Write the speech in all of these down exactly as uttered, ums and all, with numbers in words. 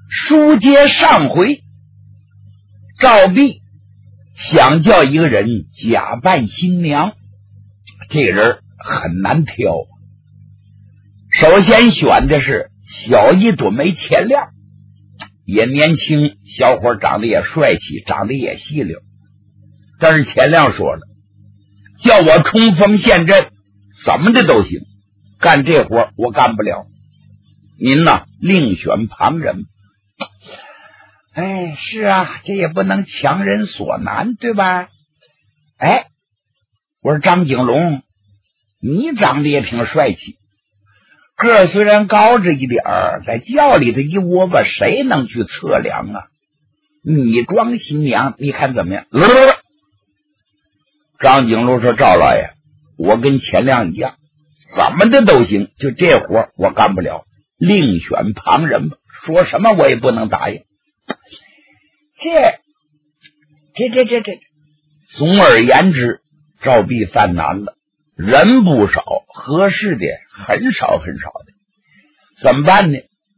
书接上回，赵弼想叫一个人假扮新娘，这个人很难挑。首先选的是小一朵没钱亮，也年轻，小伙长得也帅气，长得也细溜。但是钱亮说了，叫我冲锋陷阵怎么的都行，干这活我干不了，您呢另选旁人。哎，是啊，这也不能强人所难，对吧？哎，我说张景龙，你长得也挺帅气，个虽然高着一点儿，在轿里的一窝吧，谁能去测量啊？你装新娘，你看怎么样？呃、张景龙说：“赵老爷，我跟钱亮一样，怎么的都行，就这活我干不了，另选旁人吧。说什么我也不能答应。”这这这这这，总而言之，赵弼犯难了，人不少，合适的很少很少的，怎么办呢？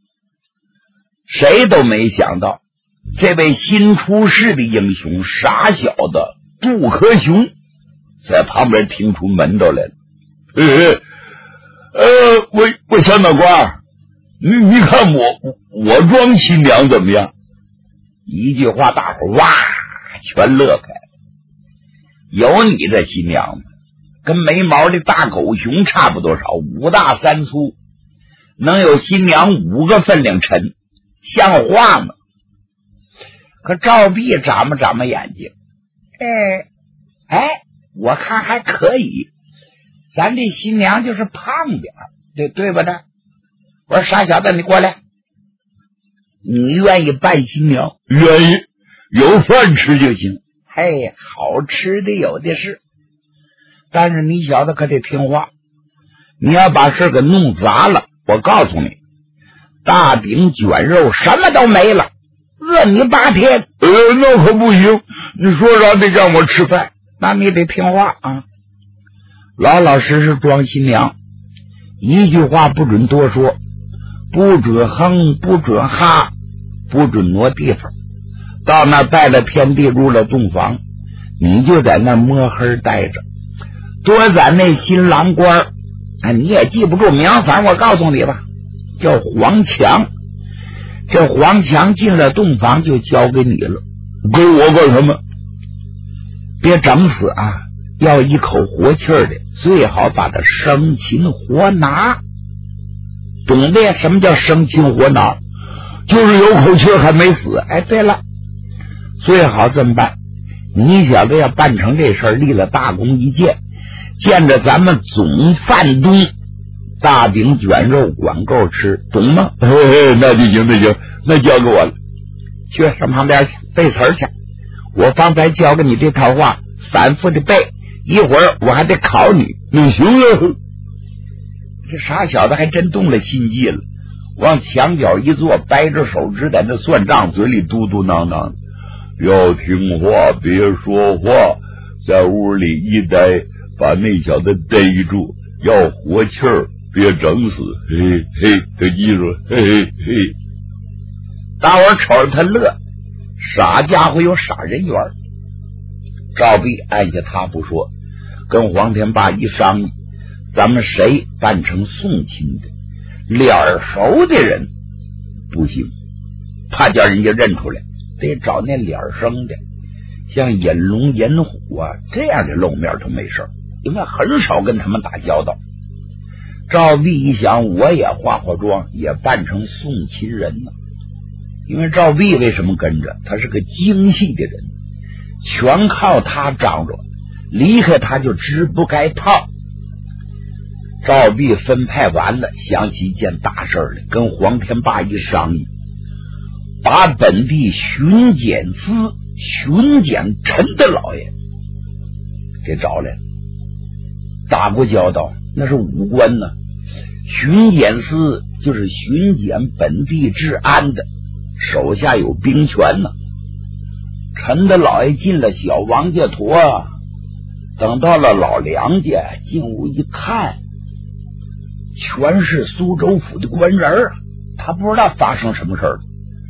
谁都没想到，这位新出世的英雄傻小子杜克雄在旁边听出门道来了。呃呃，我我小脑瓜，你你看我我装新娘怎么样？一句话，大伙哇全乐开了。有你这新娘吗？跟没毛的大狗熊差不多少，五大三粗，能有新娘五个分量沉，像话吗？可赵弼眨巴眨巴眼睛，哎哎，我看还可以，咱这新娘就是胖点，对对吧？的，我说傻小子，你过来，你愿意扮新娘？愿意，有饭吃就行。嘿，好吃的有的是，但是你小子可得听话，你要把事给弄砸了，我告诉你，大饼卷肉什么都没了，饿你八天。呃，那可不行，你说啥得让我吃饭，那你得听话啊，老老实实装新娘，一句话不准多说，不准哼，不准哈，不准挪地方。到那拜了天地，入了洞房，你就在那摸黑待着。多咱那新郎官，哎，你也记不住名，反正我告诉你吧，叫黄强。这黄强进了洞房就交给你了，给我干什么？别整死啊！要一口活气儿的，最好把他生擒活拿。懂得什么叫生擒活拿？就是有口气还没死。哎，对了，最好这么办，你小子要办成这事儿，立了大功一件，见着咱们总饭东大饼卷肉管够吃，懂吗？嘿嘿，那就行，那行，那交给我了。去上旁边去背词儿去，我方才教给你这套话，反复的背，一会儿我还得考你。你行了。这傻小子还真动了心计了，往墙角一坐，掰着手指在那算账，嘴里嘟嘟囔囔，要听话，别说话，在屋里一待，把那小子逮住，要活气儿，别整死。嘿嘿，他记住，嘿嘿嘿。大伙瞅着他乐，傻家伙有傻人缘。赵弼按下他不说，跟黄天霸一商议，咱们谁扮成送亲的，脸熟的人不行，怕叫人家认出来，得找那脸生的，像引龙引虎啊这样的露面都没事，因为很少跟他们打交道。赵弼一想，我也化化妆，也扮成送亲人呢。因为赵弼为什么跟着？他是个精细的人，全靠他掌着，离开他就支不该套。赵弼分派完了，想起一件大事来，跟黄天霸一商议，把本地巡检司巡检陈的老爷给找来了。打过交道，那是武官呢。巡检司就是巡检本地治安的，手下有兵权呢。陈的老爷进了小王家坨，等到了老梁家，进屋一看，全是苏州府的官人啊，他不知道发生什么事儿。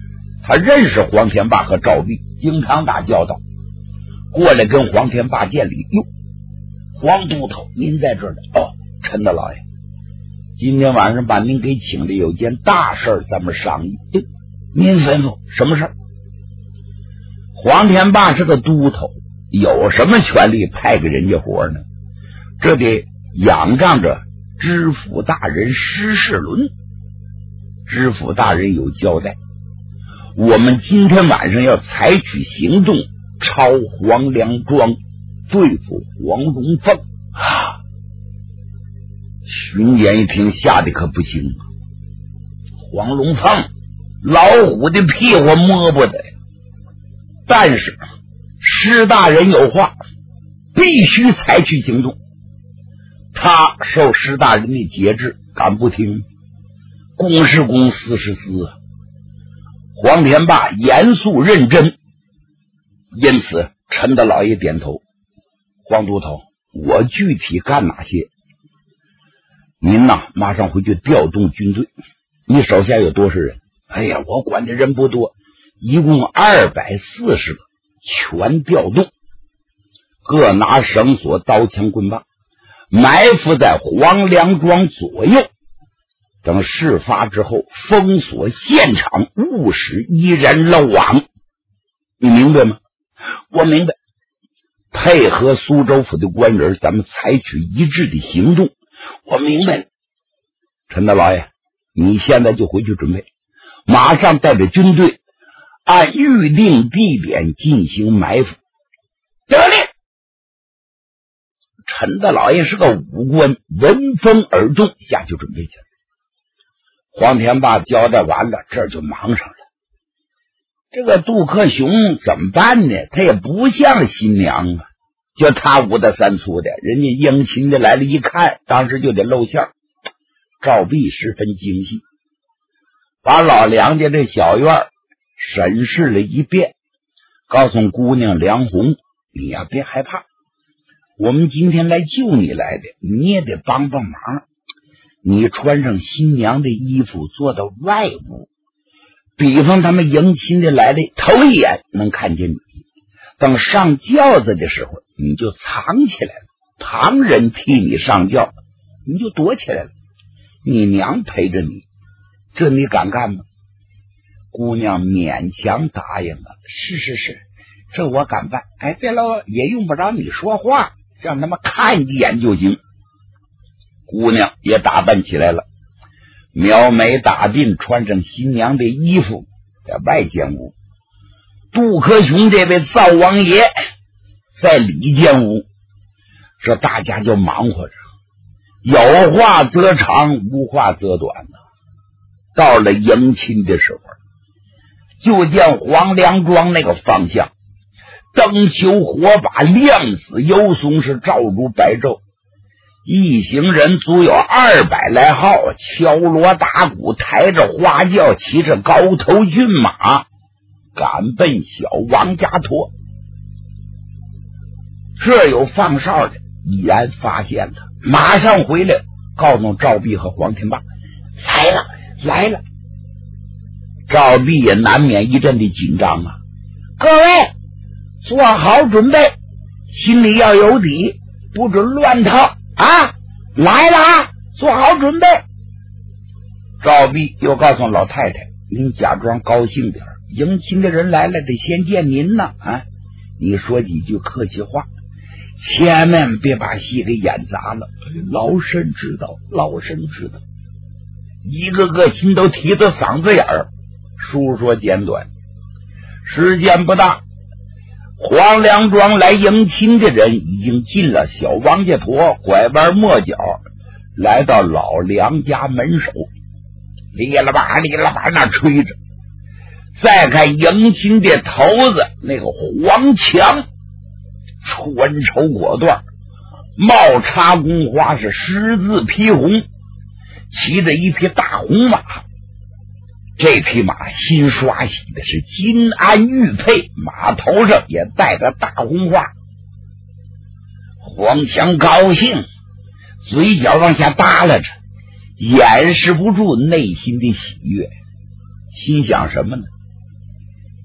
他认识黄天霸和赵壁，经常打交道，过来跟黄天霸见礼。哟，黄都头，您在这儿呢？哦，陈大老爷，今天晚上把您给请来，有件大事咱们商议。您吩咐，什么事儿？黄天霸是个都头，有什么权利派给人家活呢？这得仰仗着知府大人施世伦。知府大人有交代，我们今天晚上要采取行动，抄黄梁庄，对付黄龙凤啊！巡检一听，吓得可不行啊！黄龙凤老虎的屁股摸不得，但是施大人有话，必须采取行动。他受施大人的节制，敢不听？公是公，私是私啊！黄天霸严肃认真，因此陈大老爷点头。黄都头，我具体干哪些？您呐，马上回去调动军队。你手下有多少人？哎呀，我管的人不多，一共二百四十个，全调动，各拿绳索、刀枪棍棒，埋伏在黄梁庄左右。等事发之后，封锁现场，勿使一人漏网。你明白吗？我明白。配合苏州府的官员，咱们采取一致的行动。我明白了。陈大老爷，你现在就回去准备，马上带着军队按预定地点进行埋伏。得令。陈大老爷是个武官，闻风而动，下去准备去了。黄天霸交代完了，这就忙上了。这个杜克雄怎么办呢？他也不像新娘啊，就他五大三粗的，人家迎亲的来了，一看当时就得露馅。赵壁十分精细，把老梁家这小院审视了一遍，告诉姑娘梁红，你呀别害怕，我们今天来救你来的，你也得帮帮忙。你穿上新娘的衣服，坐到外屋，比方他们迎亲的来的头一眼能看见你，等上轿子的时候你就藏起来了，旁人替你上轿，你就躲起来了，你娘陪着你，这你敢干吗？姑娘勉强答应了，是是是，这我敢办。哎，对了，也用不着你说话，让他们看一眼就行。姑娘也打扮起来了，描眉打鬓，穿上新娘的衣服，在外间屋。杜克雄这位灶王爷在里间屋，这大家就忙活着，有话则长，无话则短呢。到了迎亲的时候，就见黄梁庄那个方向，灯球火把，亮紫幽松，是照如白昼。一行人足有二百来号，敲锣打鼓，抬着花轿，骑着高头骏马，赶奔小王家坨。这有放哨的已然发现了，马上回来告诉赵壁和黄天霸，来了来了。赵壁也难免一阵的紧张啊，各位做好准备，心里要有底，不准乱套啊！来了啊！做好准备。赵壁又告诉老太太，您假装高兴点，迎亲的人来了得先见您呢啊！你说几句客气话，千万别把戏给演砸了。老身知道，老身知道。一个个心都提到嗓子眼儿。书说简短，时间不大，黄梁庄来迎亲的人已经进了小王家坨，拐弯抹角来到老梁家门首，哩啦吧哩啦吧那吹着。再看迎亲的头子那个黄强，穿绸裹缎，帽插宫花，是十字披红，骑着一匹大红马。这匹马新刷洗的，是金鞍玉佩，马头上也戴着大红花。黄强高兴，嘴角往下耷拉着，掩饰不住内心的喜悦，心想什么呢？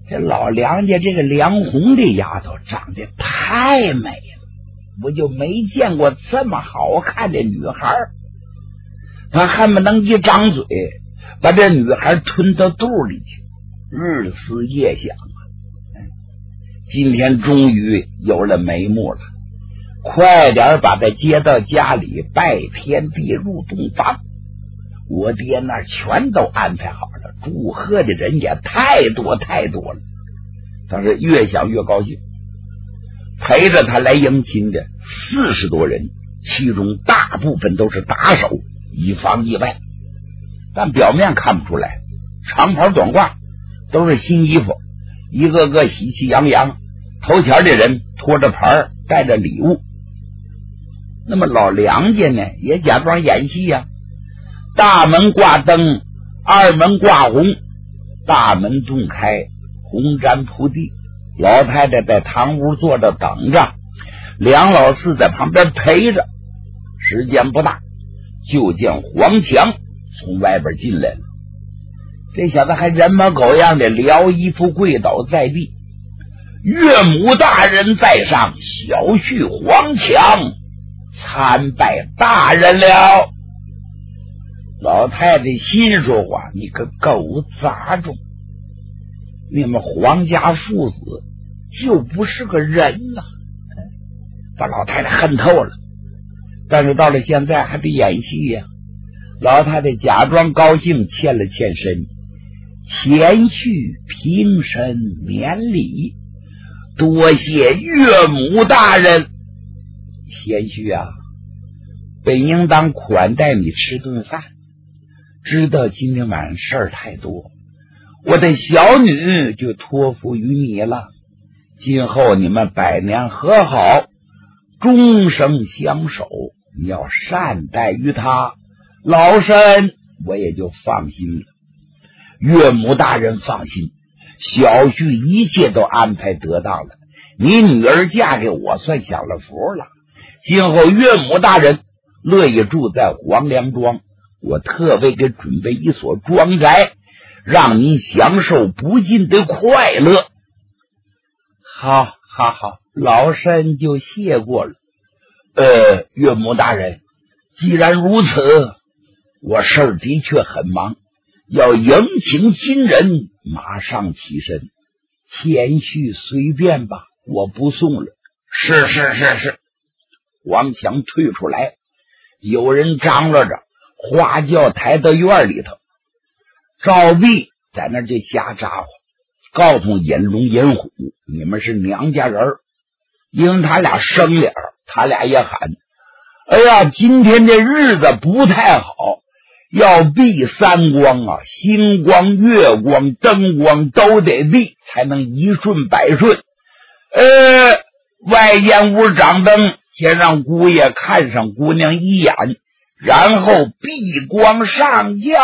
这老梁家这个梁红这丫头长得太美了，我就没见过这么好看的女孩。他恨不能一张嘴把这女孩吞到肚里去，日思夜想啊。今天终于有了眉目了，快点把他接到家里拜天地入洞房。我爹那全都安排好了，祝贺的人也太多太多了。他是越想越高兴，陪着他来迎亲的四十多人，其中大部分都是打手，以防意外，但表面看不出来，长袍短褂，都是新衣服，一个个喜气洋洋，头前的人拖着牌带着礼物。那么老梁家呢也假装演戏呀、啊，大门挂灯，二门挂红，大门洞开，红毡铺地，老太太在堂屋坐着等着，梁老四在旁边陪着。时间不大，就见黄强从外边进来了。这小子还人模狗样的撩衣服跪倒在地，岳母大人在上，小婿黄强参拜大人了。老太太心说话，你个狗杂种，你们黄家父子就不是个人呐、啊！把老太太恨透了。但是到了现在还得演戏呀、啊！老太太假装高兴，欠了欠身，前婿平身免礼，多谢岳母大人。贤婿啊，本应当款待你吃顿饭，知道今天晚上事儿太多，我的小女就托付于你了。今后你们百年和好，终生相守，你要善待于他，老身我也就放心了。岳母大人放心，小婿一切都安排得当了，你女儿嫁给我算享了福了。今后岳母大人乐意住在黄梁庄，我特为给准备一所庄宅，让您享受不尽的快乐。好好好，老身就谢过了。呃，岳母大人，既然如此，我事儿的确很忙，要迎请新人，马上起身。谦虚随便吧，我不送了。是是是是。王强退出来，有人张罗着花轿抬到院里头，赵壁在那就瞎咋呼，告诉引龙引虎，你们是娘家人，因为他俩生脸，他俩也喊，哎呀，今天这日子不太好，要避三光啊，星光月光灯光都得避，才能一顺百顺。呃，外间屋掌灯，先让姑爷看上姑娘一眼，然后闭光上轿。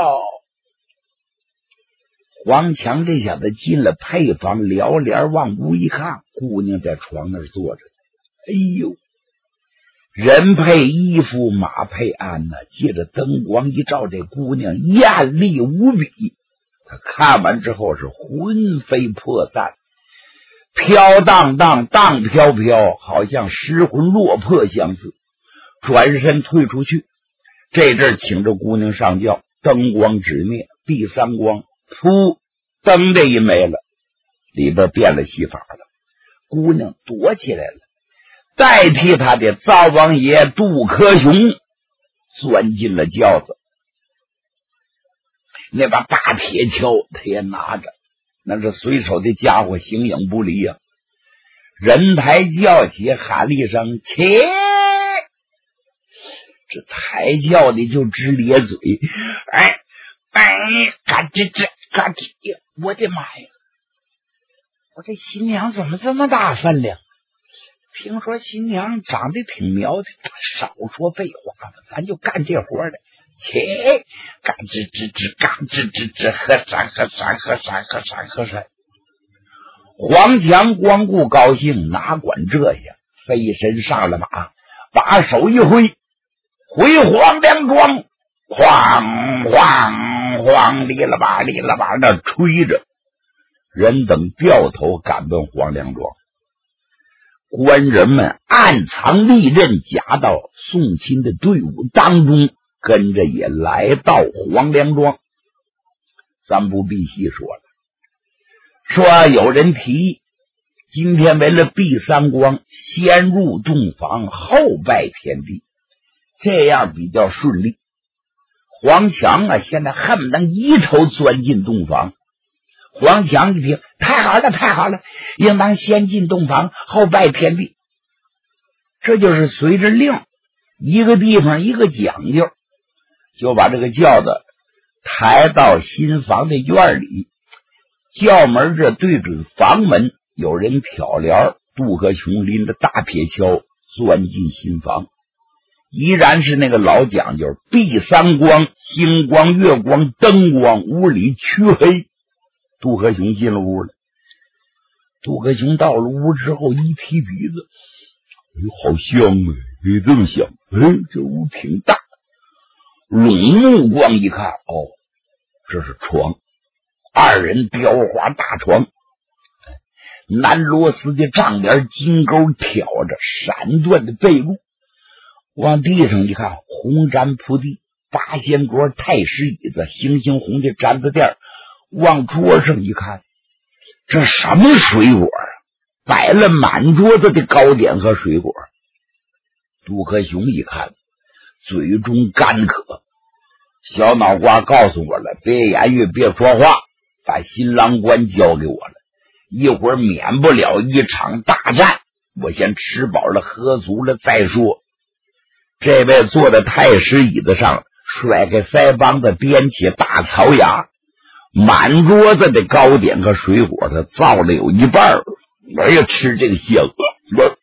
黄强这小子进了配房，撩帘往屋一看，姑娘在床那儿坐着。哎呦，人配衣服，马配鞍呢、啊，借着灯光一照，这姑娘艳丽无比。他看完之后是魂飞魄散，飘荡荡，荡飘飘，好像失魂落魄相似。转身退出去，这阵请着姑娘上轿，灯光直灭，第三光，噗，灯这一没了，里边变了戏法了。姑娘躲起来了，代替他的灶王爷杜克雄钻进了轿子。那把大铁锹他也拿着，那是随手的家伙，形影不离啊！人抬轿起，喊了一声起，这抬轿的就直咧嘴，哎哎，嘎吱吱嘎吱，我的妈呀！我这新娘怎么这么大分量？听说新娘长得挺苗条，少说废话吧，咱就干这活的。切，嘎吱吱吱，嘎吱吱吱，喝山喝山喝山喝山喝山。黄强光顾高兴，哪管这些，飞身上了马，把手一挥，回黄梁庄，哐哐哐，哩啦吧哩啦吧那吹着。 人等掉头赶奔黄梁庄。官人们暗藏利刃，夹到宋钦的队伍当中，跟着也来到黄梁庄。咱不必细说了，说有人提议，今天为了避三光，先入洞房后拜天地，这样比较顺利。黄强啊，现在恨不得一头钻进洞房。黄强一听，太好了太好了，应当先进洞房后拜天地。这就是随着令，一个地方一个讲究，就把这个轿子抬到新房的院里，轿门这对准房门，有人挑帘，杜克雄拎着大铁锹钻进新房。依然是那个老讲究，避三光，星光月光灯光，屋里黢黑。杜克雄进了屋了，杜克雄到了屋之后一提鼻子，哎，好香啊，哎，这么香，哎，这屋挺大。拢目光一看，哦，这是床，二人雕花大床，南螺丝的帐帘，金钩挑着闪缎的被褥，往地上一看，红毡铺地，八仙桌，太师椅子，星星红的毡子垫，往桌上一看，这什么水果啊？摆了满桌子的糕点和水果。杜克雄一看，嘴中干渴，小脑瓜告诉我了，别言语别说话，把新郎官交给我了，一会儿免不了一场大战，我先吃饱了喝足了再说。这位坐在太师椅子上，甩开腮帮子，掂起大槽牙，满桌子的糕点和水果他造了有一半，哎呀，吃这个香，我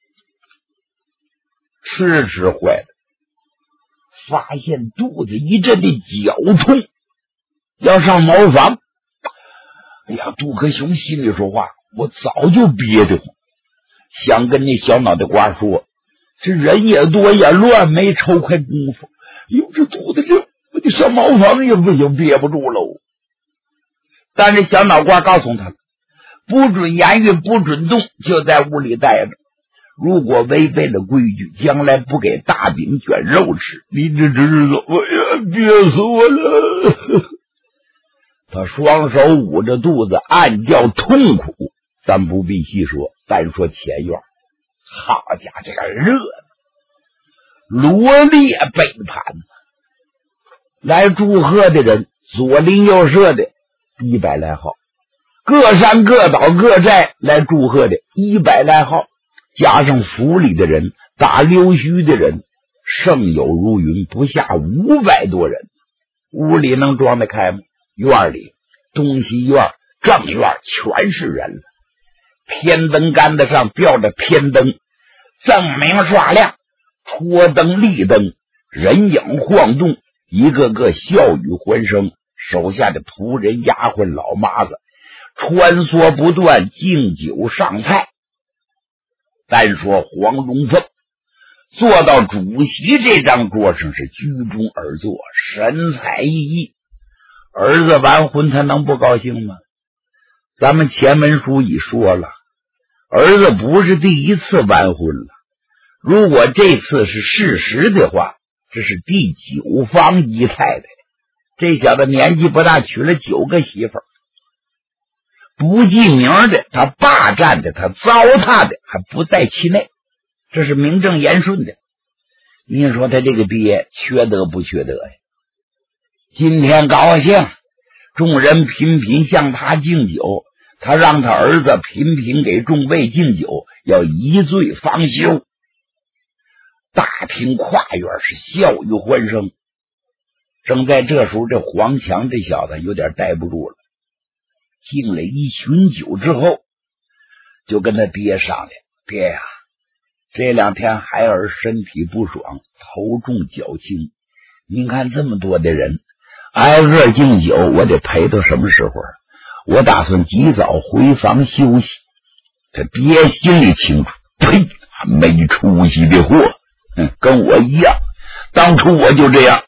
吃吃坏了，发现肚子一阵的绞痛，要上茅房。哎呀，杜克雄心里说话，我早就憋得慌，想跟那小脑袋瓜说，这人也多也乱，没抽快功夫，哟，这肚子这我得上茅房也不行，憋不住喽。但是小脑瓜告诉他，不准言语，不准动，就在屋里待着。如果违背了规矩，将来不给大饼卷肉吃，你这知道，哎呀，憋死我了！他双手捂着肚子，暗叫痛苦。咱不必细说，单说前院，好家伙，这个热闹，罗列背叛，来祝贺的人左邻右舍的一百来号，各山各岛各寨来祝贺的一百来号，加上府里的人，打溜须的人，盛有如云，不下五百多人。屋里能装得开吗？院里东西院正院全是人了，偏灯杆子上吊着偏灯，锃明刷亮，戳灯立灯，人影晃动，一个个笑语欢声，手下的仆人丫鬟老妈子穿梭不断，敬酒上菜。单说黄龙凤坐到主席这张桌上，是居中而坐，神采奕奕。儿子完婚，他能不高兴吗？咱们前文书已说了，儿子不是第一次完婚了，如果这次是事实的话，这是第九房姨太太。这小子年纪不大，娶了九个媳妇儿，不记名的，他霸占的，他糟蹋的，还不在其内，这是名正言顺的。你说他这个爹缺德不缺德呀？今天高兴，众人频频向他敬酒，他让他儿子频频给众位敬酒，要一醉方休。大厅跨院是笑语欢声。正在这时候，这黄强这小子有点待不住了，敬了一巡酒之后，就跟他爹商量，爹呀、啊，这两天孩儿身体不爽，头重脚轻，您看这么多的人挨个敬酒，我得陪到什么时候？我打算及早回房休息。他爹心里清楚，呸，没出息的货，跟我一样，当初我就这样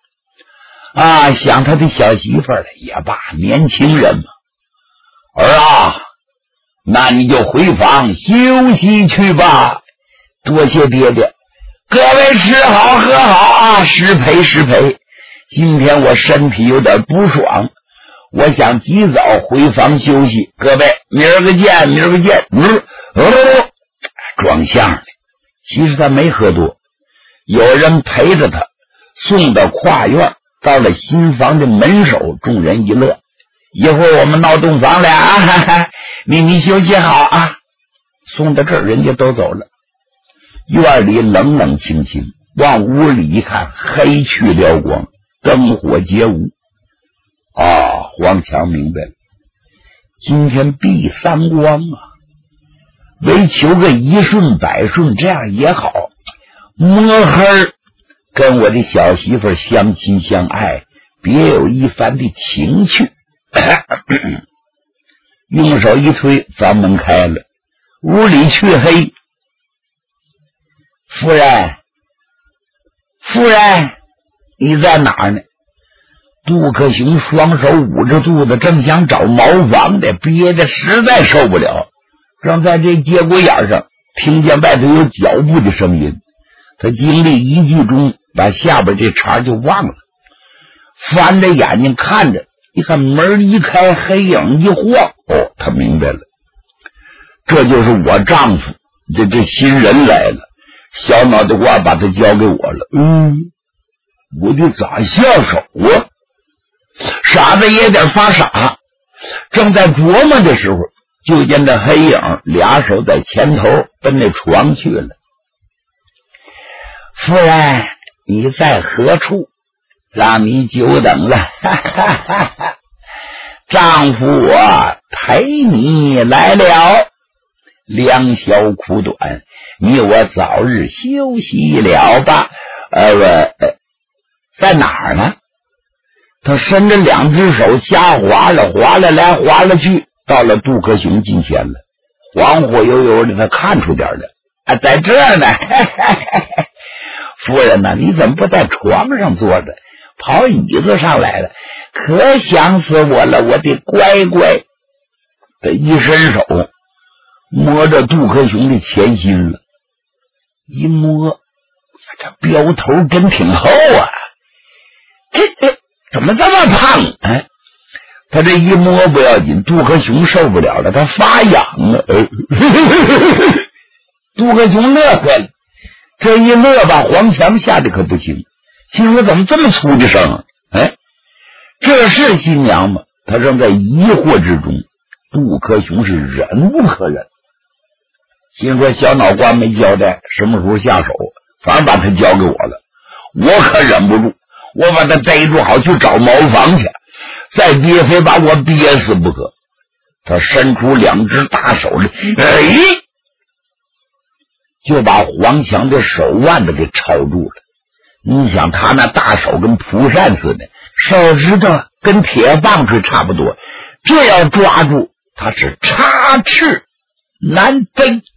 啊，想他的小媳妇儿了也罢，年轻人嘛。儿啊， 那你就回房休息去吧。多谢爹爹，各位吃好喝好啊，失陪失陪。今天我身体有点不爽，我想及早回房休息。各位，明儿个见，明儿个见。嗯，哦，装相的，其实他没喝多，有人陪着他送到跨院，到了新房的门首，众人一乐。一会儿我们闹洞房了啊，哈哈，你你休息好啊。送到这儿，人家都走了。院里冷冷清清，往屋里一看，黑去了光，灯火皆无。啊，黄强明白了，今天避三光啊，为求个一顺百顺，这样也好。摸黑跟我的小媳妇相亲相爱，别有一番的情趣。用手一推，房门开了，屋里黢黑。夫人，夫人，你在哪儿呢？杜克雄双手捂着肚子，正想找茅房的，憋得实在受不了，正在这节骨眼上听见外头有脚步的声音，他精力一集中，把下边这茬就忘了，翻着眼睛看着，一看门一开，黑影一晃，哦，他明白了，这就是我丈夫，这这新人来了。小脑袋瓜把他交给我了，嗯，我得咋下手啊？傻子也得发傻，正在琢磨的时候，就见这黑影俩手在前头奔那床去了。夫人，你在何处？让你久等了。哈哈哈哈，丈夫我陪你来了。良宵苦短，你我早日休息了吧。呃，呃在哪儿呢？他伸着两只手瞎划了，划了来，划了去，到了杜克雄近前了，恍惚悠悠的，他看出点了，啊，在这儿呢。夫人呢、啊？你怎么不在床上坐着，跑椅子上来了？可想死我了，我的乖乖！他一伸手摸着杜克雄的前心了，一摸，这标头真挺厚啊！这这怎么这么胖？哎，他这一摸不要紧，杜克雄受不了了，他发痒了。哎、杜克雄乐坏了，这一乐把黄强吓得可不轻，心说怎么这么粗的声啊？哎，这是新娘吗？他正在疑惑之中，杜克雄是忍无可忍。心说小脑瓜没交代，什么时候下手，反而把他交给我了，我可忍不住，我把他逮住，好去找茅房去，再憋非把我憋死不可。他伸出两只大手来，哎，就把黄强的手腕子给抄住了。你想他那大手跟蒲扇似的，手指头跟铁棒槌差不多，这要抓住他是插翅难飞。